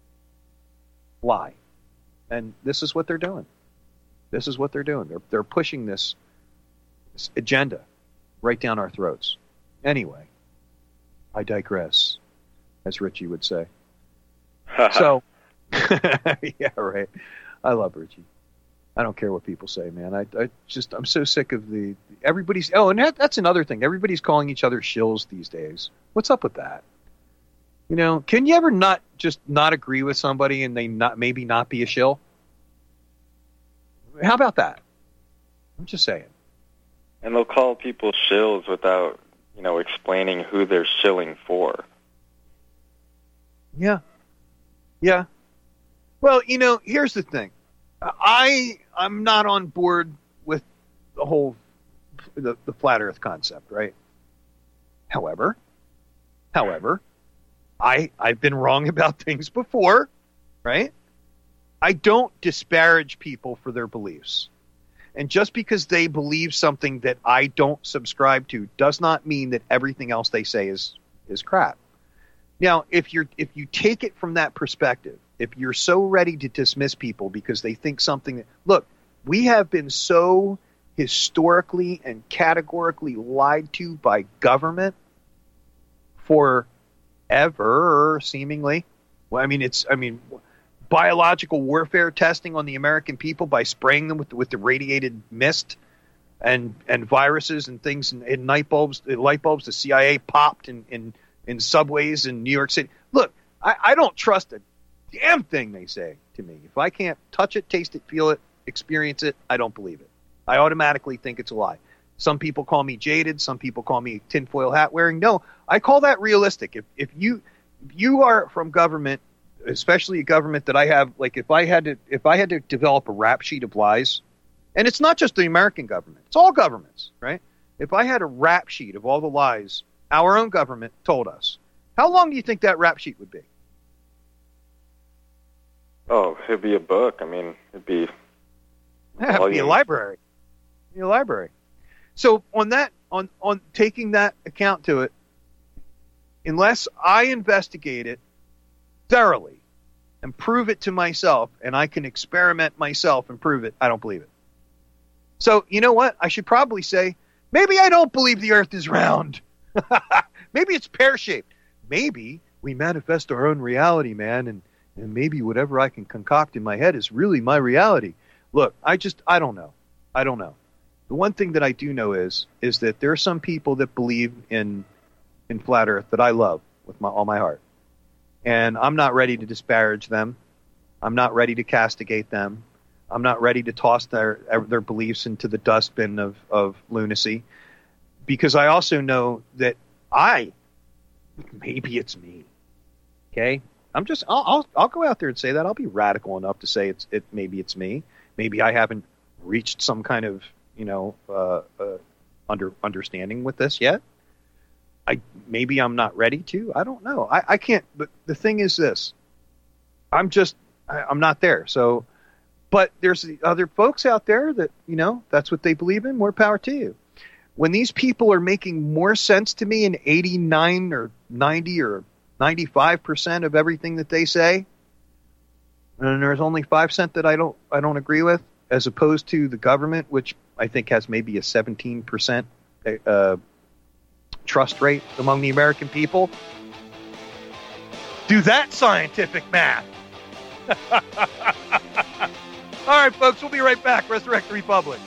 lie. And this is what they're doing. This is what they're doing. They're they're pushing this, this agenda right down our throats. Anyway, I digress, as Richie would say. So, yeah, right. I love Richie. I don't care what people say, man. I, I just, I'm so sick of the, everybody's, oh, and that, that's another thing. Everybody's calling each other shills these days. What's up with that? You know, can you ever not just not agree with somebody and they not, maybe not be a shill? How about that? I'm just saying. And they'll call people shills without, you know, explaining who they're shilling for. Yeah. Yeah. Well, you know, here's the thing. I I'm not on board with the whole the, the flat Earth concept, right? However, however, I I've been wrong about things before, right? I don't disparage people for their beliefs. And just because they believe something that I don't subscribe to does not mean that everything else they say is is crap. Now, if you're if you take it from that perspective, if you're so ready to dismiss people because they think something that, look, we have been so historically and categorically lied to by government forever, seemingly. Well, I mean, it's, I mean, biological warfare testing on the American people by spraying them with with the radiated mist and and viruses and things in, in night bulbs, light bulbs. The C I A popped in in, in subways in New York City. Look, I, I don't trust a damn thing they say to me. If I can't touch it, taste it, feel it, experience it, I don't believe it. I automatically think it's a lie. Some people call me jaded. Some people call me tinfoil hat wearing. No, I call that realistic. If if you if you are from government, especially a government that I have, like if I had to if I had to develop a rap sheet of lies, and it's not just the American government, it's all governments, right? If I had a rap sheet of all the lies our own government told us, how long do you think that rap sheet would be? Oh, it'd be a book. I mean, it'd be... Yeah, it'd be a library. It'd be a library. So on that, on, on taking that account to it, unless I investigate it thoroughly and prove it to myself, and I can experiment myself and prove it, I don't believe it. So, you know what? I should probably say, maybe I don't believe the earth is round. Maybe it's pear-shaped. Maybe we manifest our own reality, man, and And maybe whatever I can concoct in my head is really my reality. Look, I just, I don't know. I don't know. The one thing that I do know is, is that there are some people that believe in, in flat Earth that I love with my, all my heart. And I'm not ready to disparage them. I'm not ready to castigate them. I'm not ready to toss their, their beliefs into the dustbin of, of lunacy. Because I also know that I, maybe it's me. Okay? I'm just, I'll, I'll, I'll go out there and say that. I'll be radical enough to say it's, it, maybe it's me. Maybe I haven't reached some kind of, you know, uh, uh, under understanding with this yet. I maybe I'm not ready to. I don't know. I, I can't. But the thing is this. I'm just, I, I'm not there. So, but there's the other folks out there that, you know, that's what they believe in. More power to you. When these people are making more sense to me in eighty-nine or ninety or ninety-five percent of everything that they say, and there's only five percent that I don't, I don't agree with, as opposed to the government, which I think has maybe a seventeen percent uh, trust rate among the American people. Do that scientific math. All right, folks, we'll be right back. Resurrect the Republic.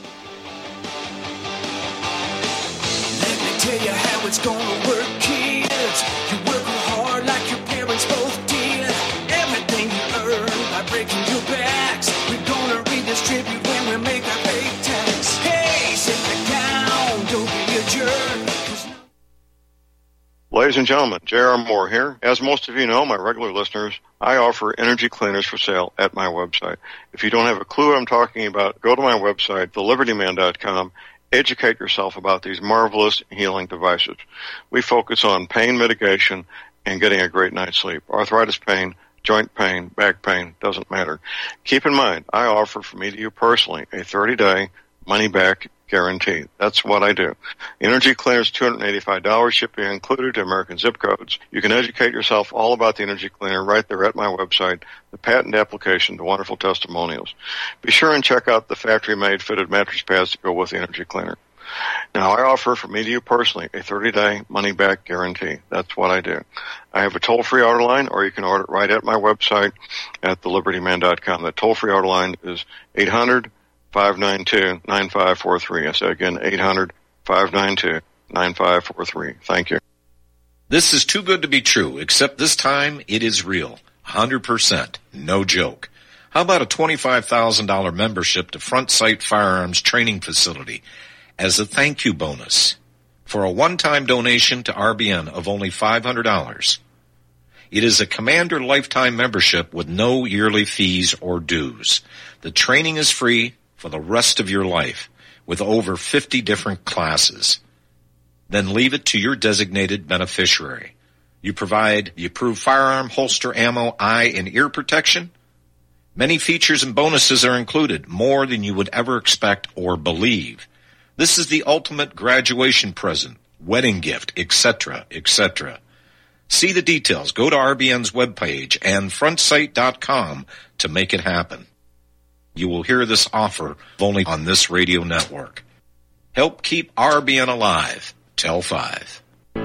Let me tell you how it's gonna work, kids. You're working hard like your parents both did. Everything you earn by breaking your backs, we're gonna redistribute when we make our pay tax. Hey, sit back down, don't be a jerk. Ladies and gentlemen, J R. Moore here. As most of you know, my regular listeners, I offer energy cleaners for sale at my website. If you don't have a clue what I'm talking about, go to my website, the liberty man dot com. Educate yourself about these marvelous healing devices. We focus on pain mitigation and getting a great night's sleep. Arthritis pain, joint pain, back pain, doesn't matter. Keep in mind, I offer for me to you personally a thirty-day money-back guarantee. That's what I do. Energy Cleaners, two hundred eighty-five dollars, shipping included to American zip codes. You can educate yourself all about the Energy Cleaner right there at my website, the patent application, the wonderful testimonials. Be sure and check out the factory-made fitted mattress pads to go with the Energy Cleaner. Now, I offer for me to you personally a thirty-day money-back guarantee. That's what I do. I have a toll-free order line, or you can order it right at my website at the liberty man dot com. That toll-free order line is eight hundred, five nine two, nine five four three. I say again, eight hundred, five nine two, nine five four three. Thank you. This is too good to be true, except this time it is real. one hundred percent. No joke. How about a twenty-five thousand dollars membership to Front Sight Firearms Training Facility as a thank you bonus for a one-time donation to R B N of only five hundred dollars? It is a Commander lifetime membership with no yearly fees or dues. The training is free for the rest of your life with over fifty different classes. Then leave it to your designated beneficiary. You provide the approved firearm, holster, ammo, eye, and ear protection. Many features and bonuses are included, more than you would ever expect or believe. This is the ultimate graduation present, wedding gift, et cetera, et cetera. See the details. Go to R B N's webpage and front sight dot com to make it happen. You will hear this offer only on this radio network. Help keep R B N alive. Tell five.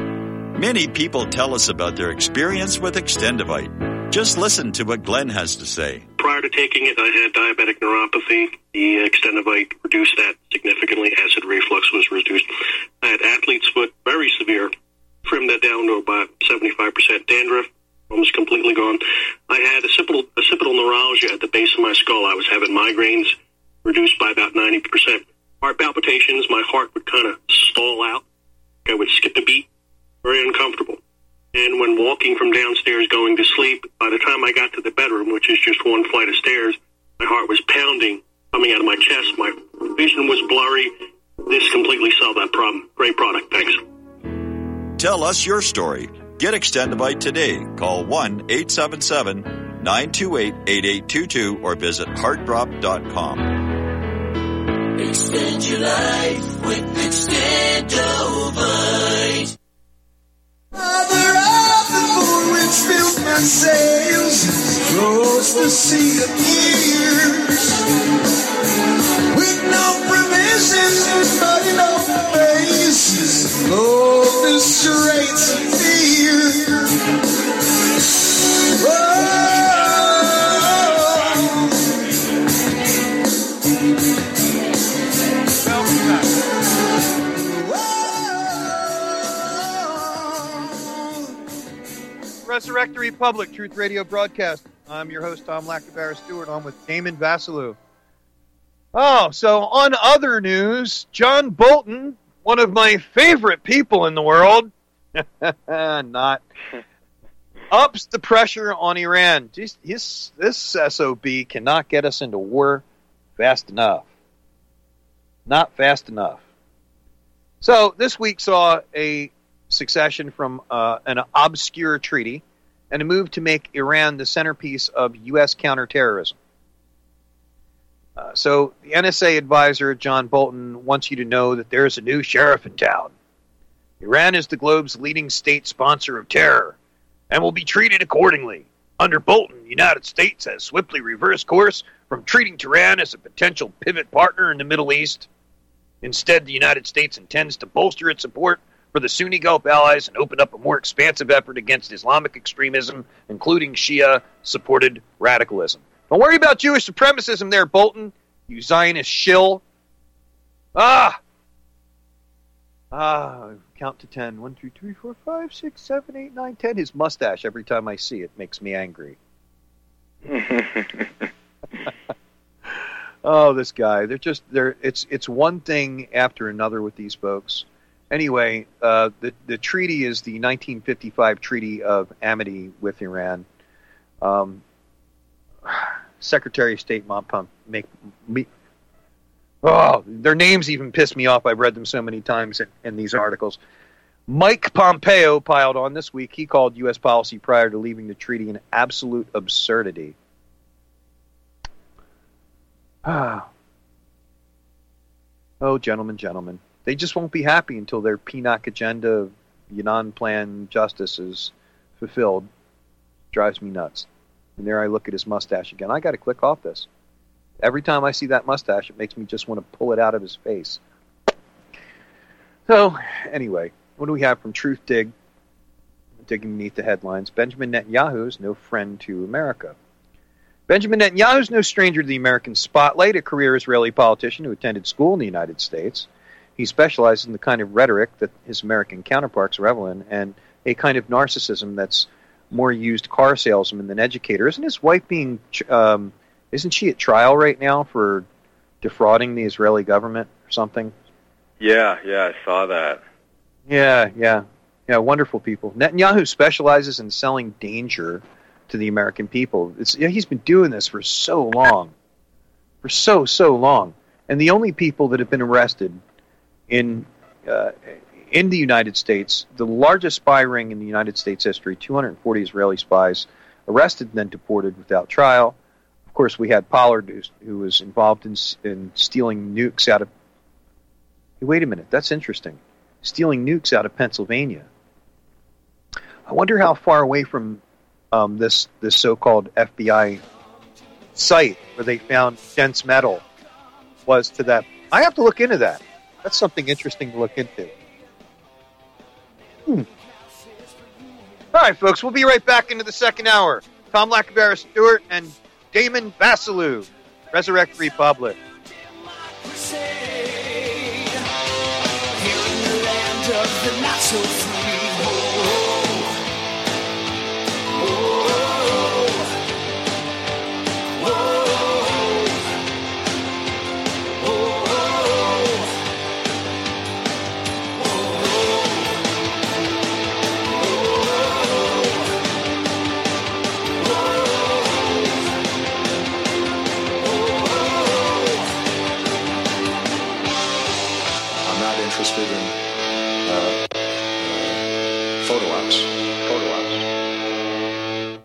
Many people tell us about their experience with Extendivite. Just listen to what Glenn has to say. Prior to taking it, I had diabetic neuropathy. The Extendivite reduced that significantly. Acid reflux was reduced. I had athlete's foot, very severe. Trimmed that down to about seventy-five percent. Dandruff, almost completely gone. I had occipital, occipital neuralgia at the base of my skull. I was having migraines, reduced by about ninety percent. Heart palpitations, my heart would kind of stall out. I would skip a beat. Very uncomfortable. And when walking from downstairs going to sleep, by the time I got to the bedroom, which is just one flight of stairs, my heart was pounding, coming out of my chest. My vision was blurry. This completely solved that problem. Great product. Thanks. Tell us your story. Get Extendivite today. Call one eight seven seven, nine two eight, eight eight two two or visit heart drop dot com. Extend your life with Extendivite. Mother of the moon, which fills my sails, flows the sea of years. With no provisions, but in open faces, flow the straits of fear. Resurrect the Republic, Truth Radio broadcast. I'm your host, Tom Lactabara Stewart. I'm with Damon Vasilou. Oh, so on other news, John Bolton, one of my favorite people in the world, not, ups the pressure on Iran. Just, his, this S O B cannot get us into war fast enough. Not fast enough. So this week saw a succession from uh, an obscure treaty and a move to make Iran the centerpiece of U S counterterrorism. Uh, so the N S A advisor, John Bolton, wants you to know that there's a new sheriff in town. Iran is the globe's leading state sponsor of terror and will be treated accordingly. Under Bolton, the United States has swiftly reversed course from treating Tehran as a potential pivot partner in the Middle East. Instead, the United States intends to bolster its support for the Sunni Gulf allies and open up a more expansive effort against Islamic extremism, including Shia-supported radicalism. Don't worry about Jewish supremacism there, Bolton, you Zionist shill. Ah! Ah, count to ten. One, two, three, four, five, six, seven, eight, nine, ten. His mustache, every time I see it, makes me angry. Oh, this guy. They're just, they're, it's, it's one thing after another with these folks. Anyway, uh, the, the treaty is the nineteen fifty-five Treaty of Amity with Iran. Um, Secretary of State Montpump make me. Oh, their names even piss me off. I've read them so many times in, in these articles. Mike Pompeo piled on this week. He called U S policy prior to leaving the treaty an absolute absurdity. Ah. Oh, gentlemen, gentlemen. They just won't be happy until their P N O C agenda of Yan'an Plan justice is fulfilled. Drives me nuts. And there I look at his mustache again. I got to click off this. Every time I see that mustache, it makes me just want to pull it out of his face. So, anyway, what do we have from Truth Dig? Digging beneath the headlines. Benjamin Netanyahu is no friend to America. Benjamin Netanyahu is no stranger to the American spotlight, a career Israeli politician who attended school in the United States. He specializes in the kind of rhetoric that his American counterparts revel in, and a kind of narcissism that's more used car salesman than educator. Isn't his wife being, um, isn't she at trial right now for defrauding the Israeli government or something? Yeah, yeah, I saw that. Yeah, yeah, yeah, wonderful people. Netanyahu specializes in selling danger to the American people. It's, yeah, he's been doing this for so long, for so, so long. And the only people that have been arrested in uh, in the United States, the largest spy ring in the United States history, two hundred forty Israeli spies arrested and then deported without trial. Of course, we had Pollard, who, who was involved in, in stealing nukes out of... Hey, wait a minute, that's interesting. Stealing nukes out of Pennsylvania. I wonder how far away from um, this, this so-called F B I site where they found dense metal was to that. I have to look into that. That's something interesting to look into. Hmm. All right, folks, we'll be right back into the second hour. Tom Lacavera Stewart and Damon Vasilou, Resurrect Republic. Interested in uh, uh, photo ops. Photo ops.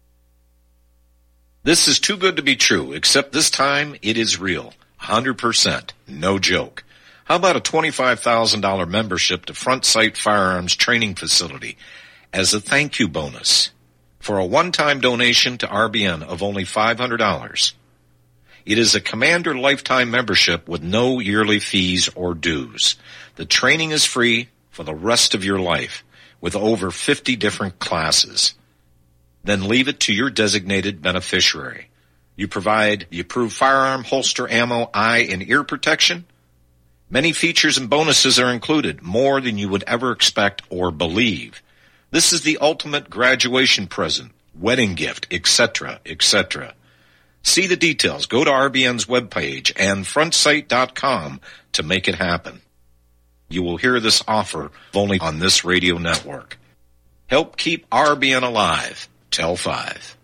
This is too good to be true, except this time it is real. one hundred percent. No joke. How about a twenty-five thousand dollars membership to Front Sight Firearms Training Facility as a thank you bonus for a one-time donation to R B N of only five hundred dollars? It is a Commander lifetime membership with no yearly fees or dues. The training is free for the rest of your life with over fifty different classes. Then leave it to your designated beneficiary. You provide the approved firearm, holster, ammo, eye, and ear protection. Many features and bonuses are included, more than you would ever expect or believe. This is the ultimate graduation present, wedding gift, et cetera, et cetera. See the details. Go to R B N's webpage and front sight dot com to make it happen. You will hear this offer only on this radio network. Help keep R B N alive. Tell five.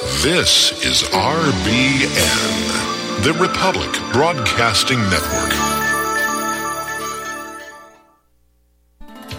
This is R B N, the Republic Broadcasting Network.